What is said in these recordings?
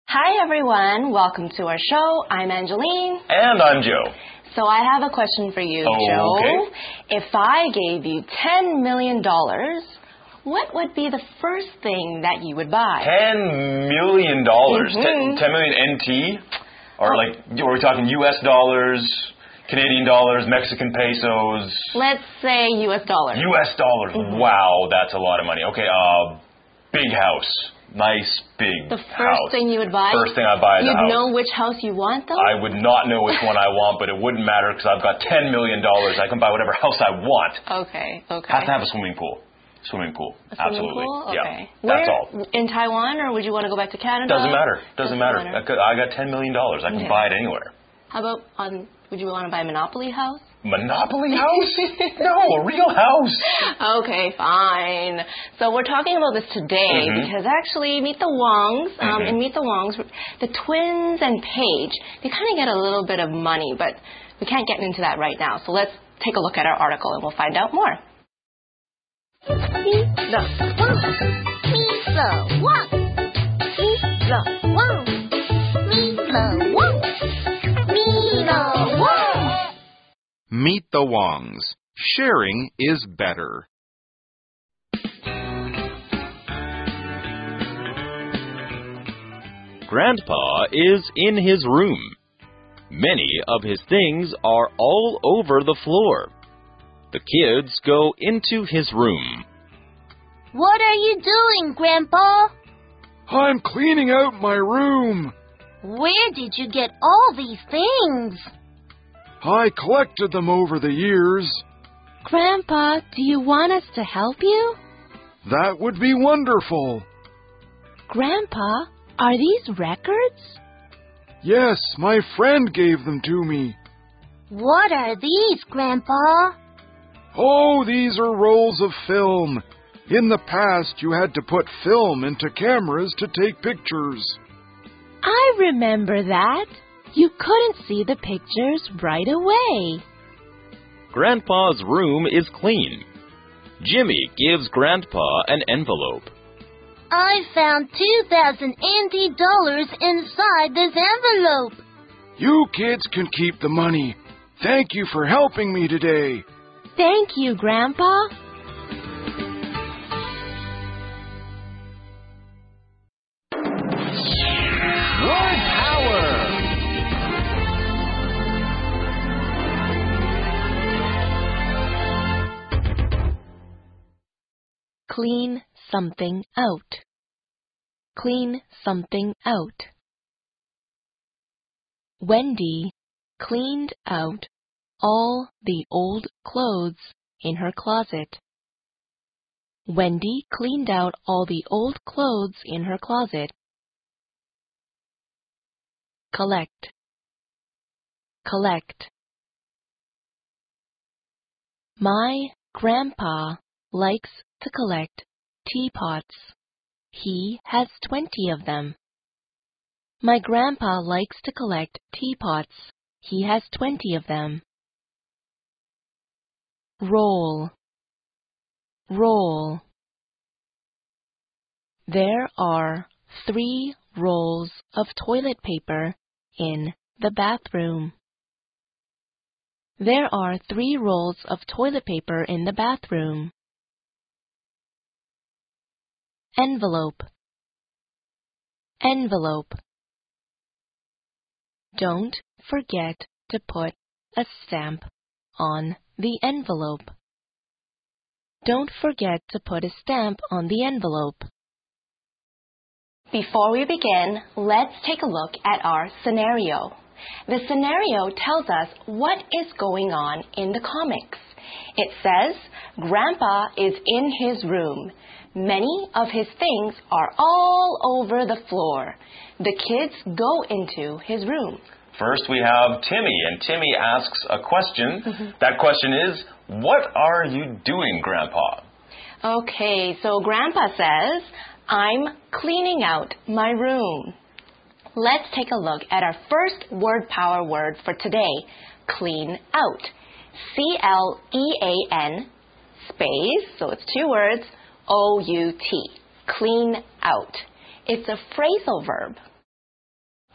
Hi everyone, welcome to our show. I'm Angeline. And I'm Joe. So I have a question for you, Joe. Okay. If I gave you $10 million, what would be the first thing that you would buy? $10 million. 10 million NT? Or are we talking US dollars, Canadian dollars, Mexican pesos? Let's say US dollars. US dollars. Wow, that's a lot of money. Okay, big house. Nice, big The house. first thing you would buy? First thing I'd buy is a house. You'd know which house you want, though? I would not know which one I want, but it wouldn't matter because I've got $10 million. I can buy whatever house I want. Okay. Have to have a swimming pool. Swimming pool. A swimming Absolutely. pool? Okay. Yeah, that's all. In Taiwan, or would you want to go back to Canada? Doesn't matter. I got $10 million. I can buy it anywhere. How about would you want to buy a Monopoly house? Monopoly house? No, a real house. Okay, fine. So we're talking about this today because actually Meet the Wongs, in Meet the Wongs, the twins and Paige, they kind of get a little bit of money, but we can't get into that right now. So let's take a look at our article and we'll find out more. Meet the Wongs. Meet the Wongs. Meet the Wongs. Meet the Wongs. Meet the Wongs. Meet the Wongs. Sharing is better. Grandpa is in his room. Many of his things are all over the floor. The kids go into his room. What are you doing, Grandpa? I'm cleaning out my room. Where did you get all these things? I collected them over the years. Grandpa, do you want us to help you? That would be wonderful. Grandpa, are these records? Yes, my friend gave them to me. What are these, Grandpa? Oh, these are rolls of film. In the past, you had to put film into cameras to take pictures. I remember that. You couldn't see the pictures right away. Grandpa's room is clean. Jimmy gives Grandpa an envelope. I found 2,000 NT dollars inside this envelope. You kids can keep the money. Thank you for helping me today. Thank you, Grandpa. Word power. Clean something out. Clean something out. Wendy cleaned out all the old clothes in her closet. Wendy cleaned out all the old clothes in her closet. Collect. Collect. My grandpa likes to collect teapots. He has 20 of them. My grandpa likes to collect teapots. He has 20 of them. Roll. Roll. There are 3 rolls of toilet paper in the bathroom. There are 3 rolls of toilet paper in the bathroom. Envelope. Envelope. Don't forget to put a stamp on the envelope. Don't forget to put a stamp on the envelope. Before we begin, let's take a look at our scenario. The scenario tells us what is going on in the comics. It says, Grandpa is in his room. Many of his things are all over the floor. The kids go into his room. First we have Timmy, and Timmy asks a question. That question is, what are you doing, Grandpa? Okay, so Grandpa says, I'm cleaning out my room. Let's take a look at our first word power word for today, clean out. C-L-E-A-N space, so it's 2 words, O-U-T, clean out. It's a phrasal verb.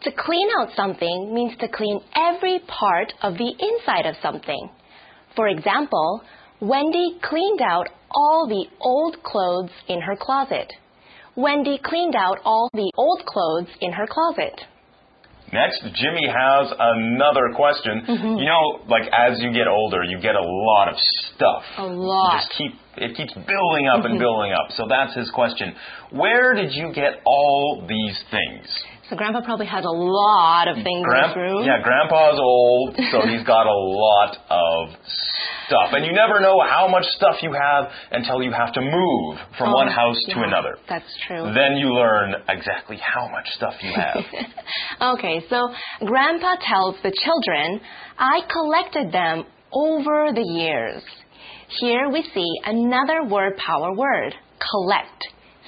To clean out something means to clean every part of the inside of something. For example, Wendy cleaned out all the old clothes in her closet. Wendy cleaned out all the old clothes in her closet. Next, Jimmy has another question. You know, like as you get older, you get a lot of stuff. A lot. It keeps building up and building up. So that's his question. Where did you get all these things? So Grandpa probably has a lot of things in his room. Yeah, Grandpa's old, so he's got a lot of stuff. And you never know how much stuff you have until you have to move from one house to another. That's true. Then you learn exactly how much stuff you have. Okay, so Grandpa tells the children, I collected them over the years. Here we see another word power word, collect.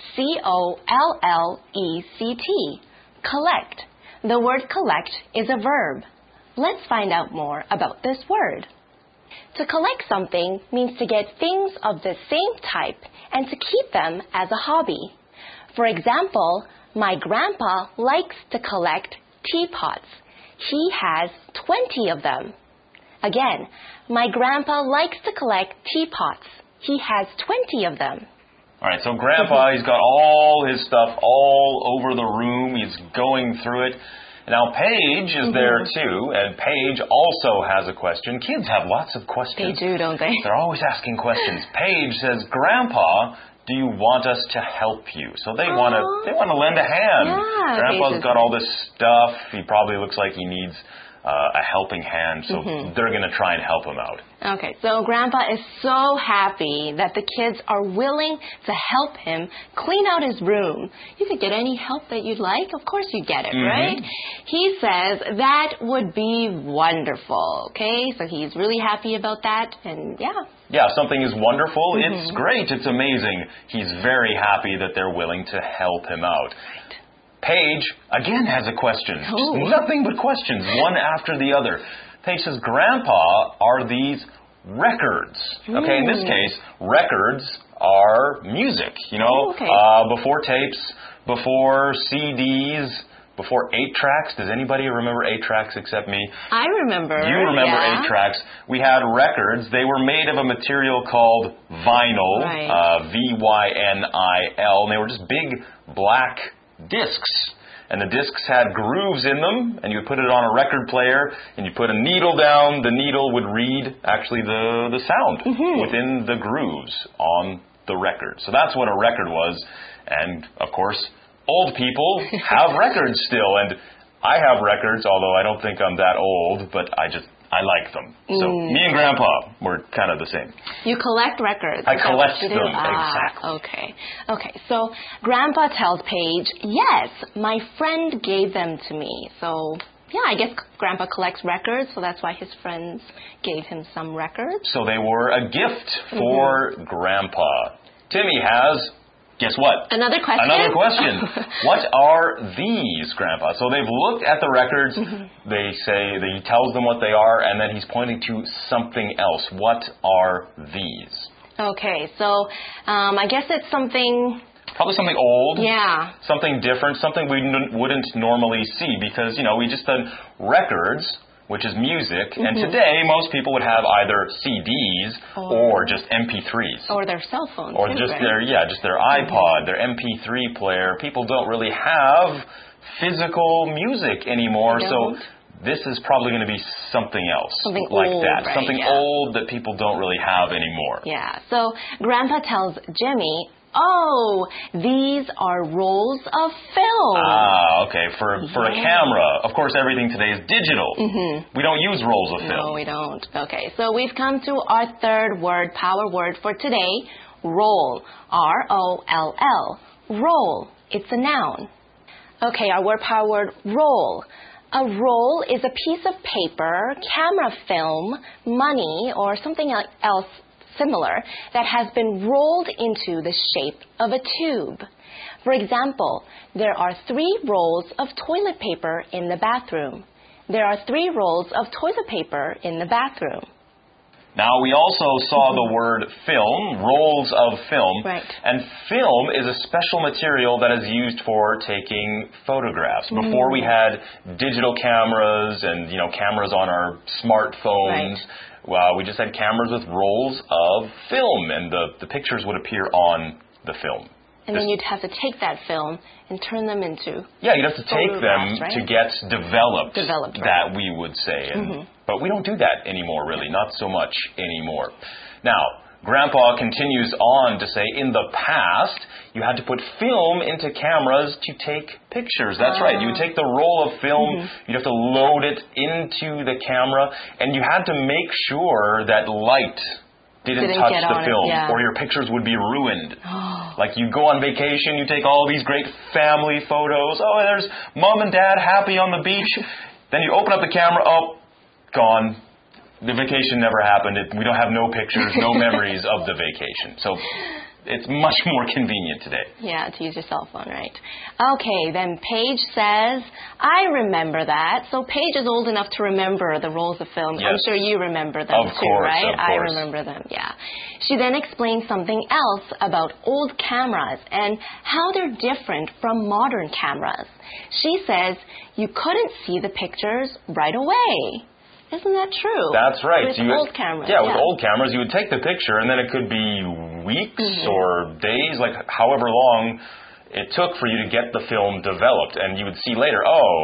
C-O-L-L-E-C-T. Collect. The word collect is a verb. Let's find out more about this word. To collect something means to get things of the same type and to keep them as a hobby. For example, my grandpa likes to collect teapots. He has 20 of them. Again, my grandpa likes to collect teapots. He has 20 of them. All right, so Grandpa, he's got all his stuff all over the room. He's going through it. Now, Paige is there too, and Paige also has a question. Kids have lots of questions. They do, don't they? They're always asking questions. Paige says, Grandpa, do you want us to help you? So they want to lend a hand. Yeah, Grandpa's got all this stuff. He probably looks like he needs a helping hand, so they're going to try and help him out. Okay, so Grandpa is so happy that the kids are willing to help him clean out his room. You could get any help that you'd like. Of course you get it, right? He says that would be wonderful, okay? So he's really happy about that, and yeah. Yeah, if something is wonderful, it's great, it's amazing. He's very happy that they're willing to help him out. Paige, again, has a question. Just nothing but questions, one after the other. Paige says, Grandpa, are these records? Okay, in this case, records are music, you know, before tapes, before CDs, before 8-tracks. Does anybody remember 8-tracks except me? I remember. You remember 8-tracks. We had records. They were made of a material called vinyl, V-Y-N-I-L, and they were just big black discs, and the discs had grooves in them, and you would put it on a record player, and you put a needle down, the needle would read actually the sound within the grooves on the record. So that's what a record was, and of course, old people have records still, and I have records, although I don't think I'm that old, but I like them. So me and Grandpa, we're kind of the same. You collect records. I collect them, exactly. Okay, so Grandpa tells Paige, yes, my friend gave them to me. So, yeah, I guess Grandpa collects records, so that's why his friends gave him some records. So they were a gift for Grandpa. Timmy has... Guess what? Another question? Another question. What are these, Grandpa? So they've looked at the records, they say, he tells them what they are, and then he's pointing to something else. What are these? Okay, so I guess it's something... Probably something old. Yeah. Something different, something we wouldn't normally see, because, you know, we just done records, which is music, and today most people would have either CDs or just MP3s. Or their cell phones. Or just their iPod, their MP3 player. People don't really have physical music anymore, so this is probably going to be something else. Something like old, that. right? Something old that people don't really have anymore. Yeah, so Grandpa tells Jimmy, oh, these are rolls of film. Ah, okay. For a camera. Of course, everything today is digital. We don't use rolls of film. No, we don't. Okay, so we've come to our third word, power word for today, roll. R-O-L-L. Roll. It's a noun. Okay, our word power word, roll. A roll is a piece of paper, camera film, money, or something else similar that has been rolled into the shape of a tube. For example, there are 3 rolls of toilet paper in the bathroom. There are 3 rolls of toilet paper in the bathroom. Now, we also saw the word film, rolls of film. Right. And film is a special material that is used for taking photographs. Before we had digital cameras and, cameras on our smartphones, we just had cameras with rolls of film, and the pictures would appear on the film. And then you'd have to take that film and turn them into Yeah, you'd have to take them right? to get developed, Developed, right. that we would say. But we don't do that anymore, really, not so much anymore. Now, Grandpa continues on to say, in the past, you had to put film into cameras to take pictures. That's right. You would take the roll of film, you'd have to load it into the camera, and you had to make sure that light didn't touch the film, or your pictures would be ruined. Like, you go on vacation, you take all these great family photos. Oh, there's Mom and Dad happy on the beach. Then you open up the camera, oh, gone. The vacation never happened. We don't have no pictures, no memories of the vacation. So it's much more convenient today. Yeah, to use your cell phone, right? Okay, then Paige says, I remember that. So Paige is old enough to remember the rolls of film. Yes. I'm sure you remember them of too, course, right? Of course. I remember them, yeah. She then explains something else about old cameras and how they're different from modern cameras. She says you couldn't see the pictures right away. Isn't that true? That's right. With old cameras. Yeah, with old cameras, you would take the picture, and then it could be weeks or days, like however long it took for you to get the film developed. And you would see later,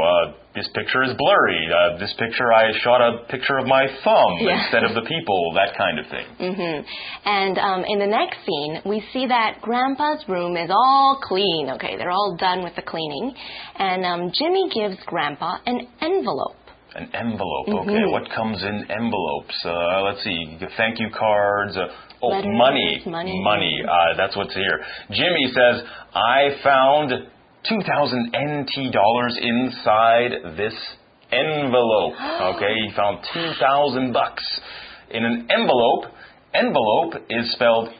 this picture is blurry. This picture, I shot a picture of my thumb instead of the people, that kind of thing. And in the next scene, we see that Grandpa's room is all clean. Okay, they're all done with the cleaning. And Jimmy gives Grandpa an envelope. An envelope, okay. What comes in envelopes? Let's see, thank you cards. Letters, money. That's what's here. Jimmy says, I found 2,000 NT dollars inside this envelope. Okay, he found 2,000 bucks in an envelope. Envelope is spelled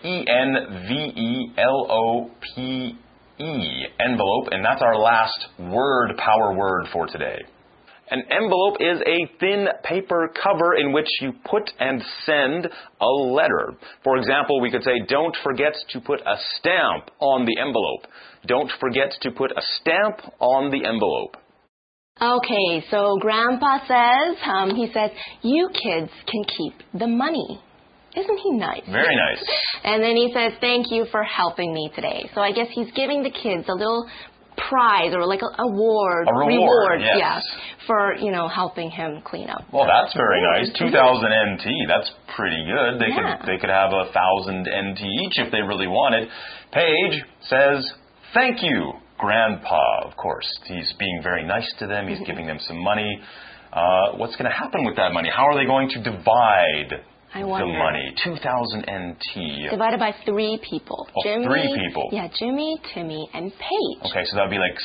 E-N-V-E-L-O-P-E. Envelope, and that's our last power word for today. An envelope is a thin paper cover in which you put and send a letter. For example, we could say, don't forget to put a stamp on the envelope. Don't forget to put a stamp on the envelope. Okay, so Grandpa says, he says, you kids can keep the money. Isn't he nice? Very nice. And then he says, thank you for helping me today. So I guess he's giving the kids a little prize or like an award. A reward, yes. Yeah, for, helping him clean up. Well, that's very nice. 2,000 NT, that's pretty good. They could have 1,000 NT each if they really wanted. Paige says, thank you, Grandpa. Of course, he's being very nice to them. He's giving them some money. What's going to happen with that money? How are they going to divide the money? 2,000 NT. Divided by 3 people. Oh, Jimmy, 3 people. Yeah, Jimmy, Timmy, and Paige. Okay, so that would be like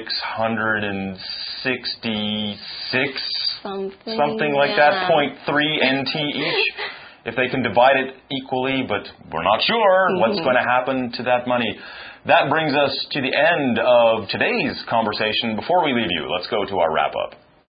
666. Something like that. 0.3 NT each. If they can divide it equally, but we're not sure what's going to happen to that money. That brings us to the end of today's conversation. Before we leave you, let's go to our wrap-up.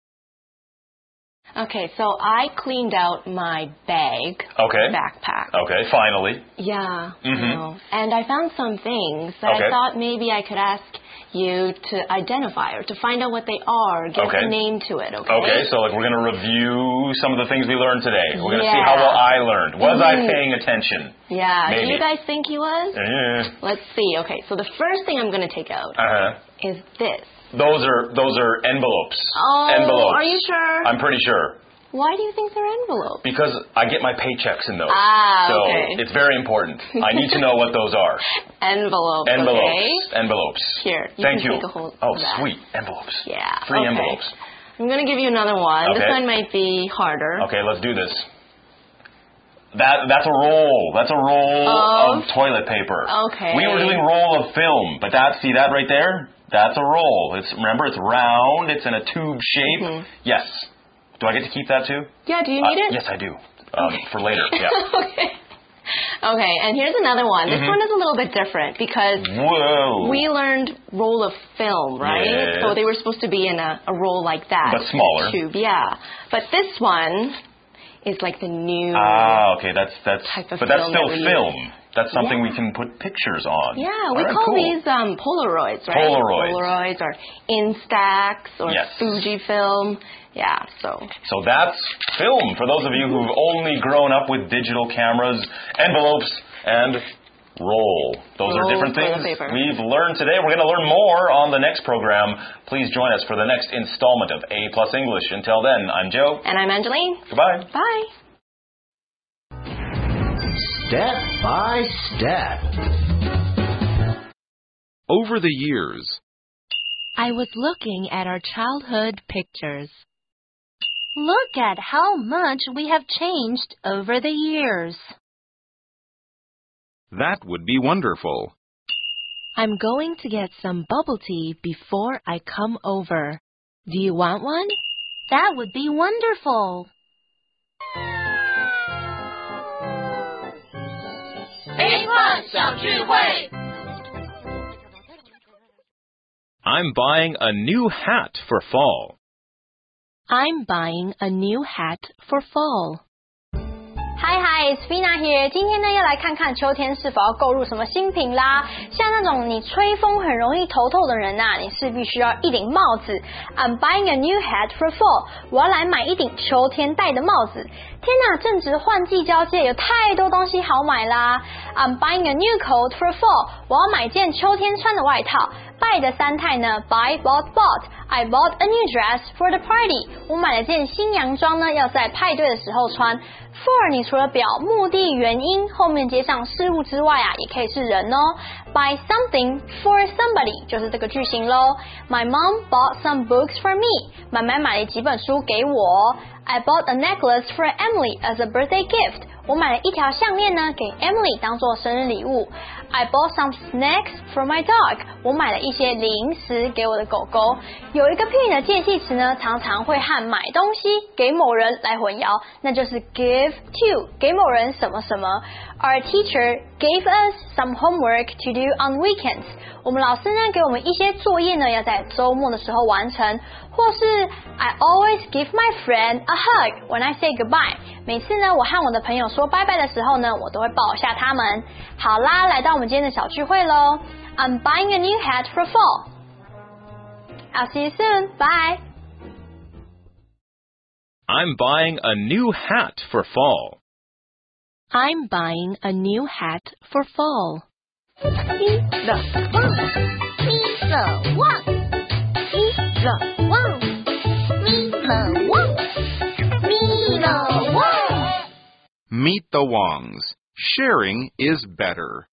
Okay, so I cleaned out my backpack. Okay, finally. Yeah, and I found some things that I thought maybe I could ask you to identify or to find out what they are, give a name to it, okay? Okay, so we're going to review some of the things we learned today. We're going to see how well I learned. Was I paying attention? Yeah, maybe. Do you guys think he was? Let's see. Okay, so the first thing I'm going to take out is this. Those are envelopes. Oh, envelopes. Are you sure? I'm pretty sure. Why do you think they're envelopes? Because I get my paychecks in those. So it's very important. I need to know what those are. Envelopes. Envelopes. Here, Thank you. Take a hold of that. Sweet. Envelopes. Yeah. 3 envelopes. I'm going to give you another one. Okay. This one might be harder. Okay, let's do this. That's a roll. That's a roll of toilet paper. Okay. We were doing roll of film, but see that right there? That's a roll. Remember, it's round. It's in a tube shape. Yes. Do I get to keep that too? Yeah, do you need it? Yes, I do. For later, yeah. Okay, and here's another one. This one is a little bit different because we learned roll of film, right? Yes. So they were supposed to be in a roll like that. But smaller. Tube, yeah. But this one is like the new okay, that's type of but that's film still that we film. use. That's something Yeah. we can put pictures on. Yeah, All we right, call cool. these Polaroids, right? Polaroids. Or Instax or Yes. Fujifilm. Yeah, so that's film for those of you who've only grown up with digital cameras, envelopes, and roll. Those are Roll different toilet things paper. we've learned today. We're going to learn more on the next program. Please join us for the next installment of A Plus English. Until then, I'm Joe. And I'm Angeline. Goodbye. Bye. Step by step. Over the years. I was looking at our childhood pictures. Look at how much we have changed over the years. That would be wonderful. I'm going to get some bubble tea before I come over. Do you want one? That would be wonderful. I'm buying a new hat for fall. I'm buying a new hat for fall. Hi, it's Fina here. 今天呢，要来看看秋天是否要购入什么新品啦。像那种你吹风很容易头痛的人呐，你势必需要一顶帽子。I'm buying a new hat for fall. 我要来买一顶秋天戴的帽子。天哪，正值换季交界，有太多东西好买啦。I'm buying a new coat for fall. 我要买件秋天穿的外套。buy 的三态呢 buy, bought, bought. I bought a new dress for the party. 我买了件新洋装呢，要在派对的时候穿。For 你除了表目的、原因，后面接上事物之外啊，也可以是人哦。Buy something for somebody 就是这个句型咯。My mom bought some books for me. 妈妈买了几本书给我。I bought a necklace for Emily as a birthday gift. 我买了一条项链呢，给 Emily 当做生日礼物。I bought some snacks for my dog. 我买了一些零食给我的狗狗。有一个片语的介系词呢，常常会和买东西给某人来混淆，那就是 give to 给某人什么什么。Our teacher gave us some homework to do on weekends. 我们老师呢给我们一些作业呢，要在周末的时候完成。或是 I always give my friend a hug when I say goodbye. 每次呢，我和我的朋友说拜拜的时候呢，我都会抱一下他们。好啦，来到我们今天的小聚会咯。I'm buying a new hat for fall. I'll see you soon. Bye. I'm buying a new hat for fall. I'm buying a new hat for fall. 一了旺，一了旺，一了旺，咪了旺，咪了旺。 Meet the Wongs. Sharing is better.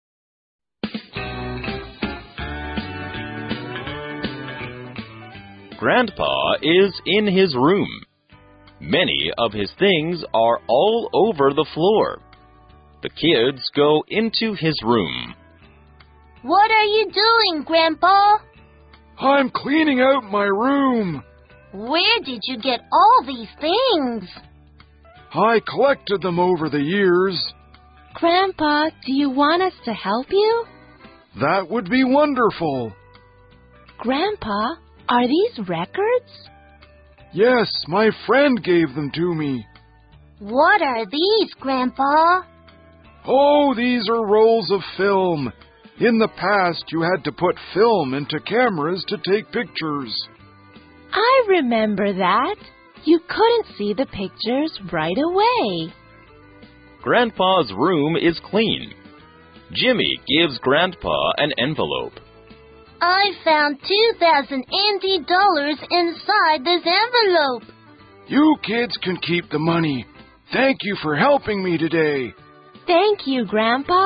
Grandpa is in his room. Many of his things are all over the floor. The kids go into his room. What are you doing, Grandpa? I'm cleaning out my room. Where did you get all these things? I collected them over the years. Grandpa, do you want us to help you? That would be wonderful. Grandpa, are these records? Yes, my friend gave them to me. What are these, Grandpa? Oh, these are rolls of film. In the past, you had to put film into cameras to take pictures. I remember that. You couldn't see the pictures right away. Grandpa's room is clean. Jimmy gives Grandpa an envelope. I found $2,000 inside this envelope. You kids can keep the money. Thank you for helping me today. Thank you, Grandpa.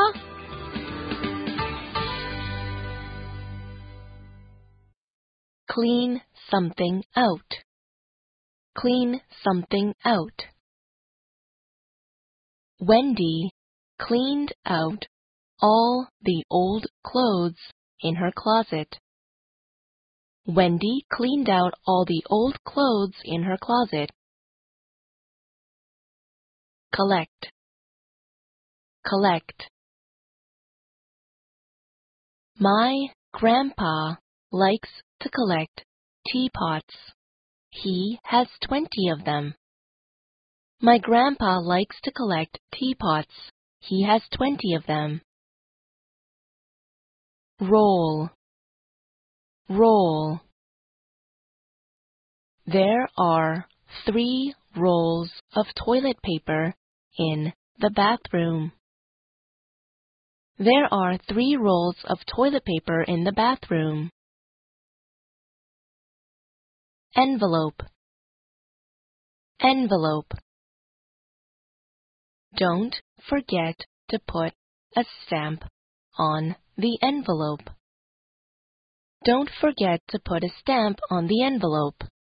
Clean something out. Clean something out. Wendy cleaned out all the old clothes in her closet. Wendy cleaned out all the old clothes in her closet. Collect. Collect. My grandpa likes to collect teapots. He has 20 of them. My grandpa likes to collect teapots. He has 20 of them. Roll, roll. There are 3 rolls of toilet paper in the bathroom. There are 3 rolls of toilet paper in the bathroom. Envelope, envelope. Don't forget to put a stamp on the envelope. Don't forget to put a stamp on the envelope.